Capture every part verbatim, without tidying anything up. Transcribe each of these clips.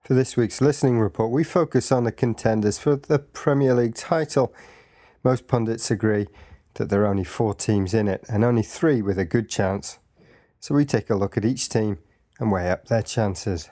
For this week's listening report, we focus on the contenders for the Premier League title. Most pundits agree that there are only four teams in it and only three with a good chance. So we take a look at each team and weigh up their chances.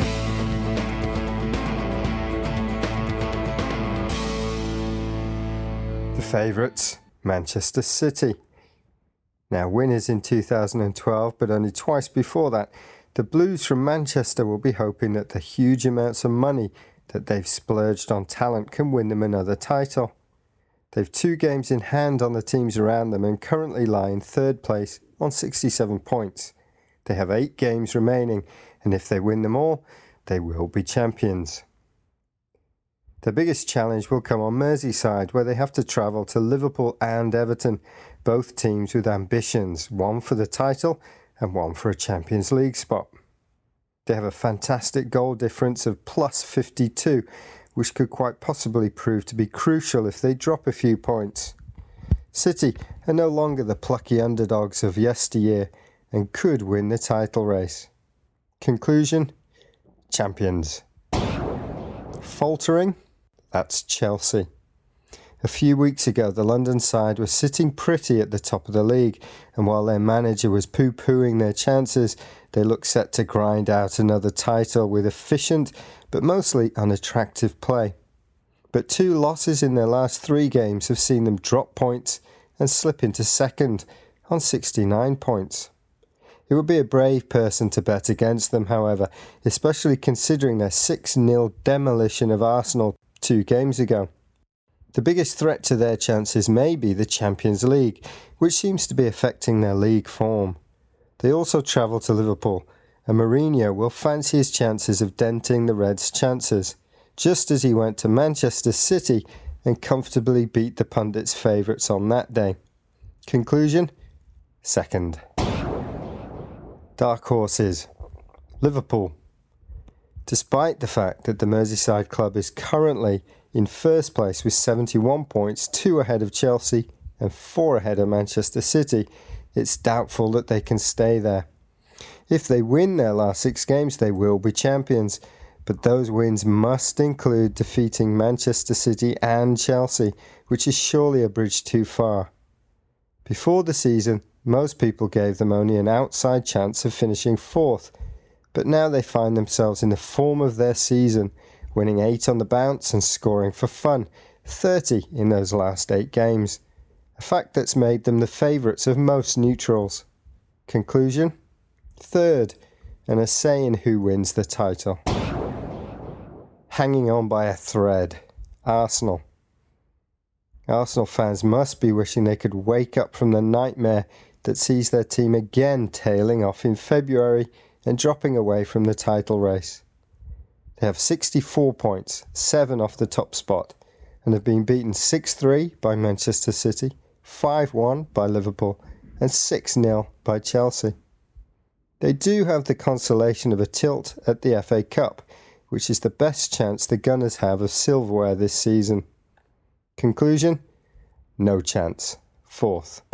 The favourites, Manchester City. Now winners in two thousand twelve, but only twice before that. The Blues from Manchester will be hoping that the huge amounts of money that they've splurged on talent can win them another title. They've two games in hand on the teams around them and currently lie in third place on sixty-seven points. They have eight games remaining, and if they win them all, they will be champions. The biggest challenge will come on Merseyside, where they have to travel to Liverpool and Everton, both teams with ambitions, one for the title and one for a Champions League spot. They have a fantastic goal difference of plus fifty-two, which could quite possibly prove to be crucial if they drop a few points. City are no longer the plucky underdogs of yesteryear and could win the title race. Conclusion: champions. Faltering? That's Chelsea. A few weeks ago, the London side was sitting pretty at the top of the league, and while their manager was poo-pooing their chances, they looked set to grind out another title with efficient but mostly unattractive play. But two losses in their last three games have seen them drop points and slip into second on sixty-nine points. It would be a brave person to bet against them, however, especially considering their six nil demolition of Arsenal two games ago. The biggest threat to their chances may be the Champions League, which seems to be affecting their league form. They also travel to Liverpool, and Mourinho will fancy his chances of denting the Reds' chances, just as he went to Manchester City and comfortably beat the pundits' favourites on that day. Conclusion: second. Dark horses. Liverpool. Despite the fact that the Merseyside club is currently in first place with seventy-one points, two ahead of Chelsea and four ahead of Manchester City, it's doubtful that they can stay there. If they win their last six games, they will be champions, but those wins must include defeating Manchester City and Chelsea, which is surely a bridge too far. Before the season, most people gave them only an outside chance of finishing fourth, but now they find themselves in the form of their season, winning eight on the bounce and scoring for fun, thirty in those last eight games, a fact that's made them the favourites of most neutrals. Conclusion: third, and a say in who wins the title. Hanging on by a thread, Arsenal. Arsenal fans must be wishing they could wake up from the nightmare that sees their team again tailing off in February and dropping away from the title race. They have sixty-four points, seven off the top spot, and have been beaten six three by Manchester City, five one by Liverpool, and six nil by Chelsea. They do have the consolation of a tilt at the F A Cup, which is the best chance the Gunners have of silverware this season. Conclusion: no chance. Fourth.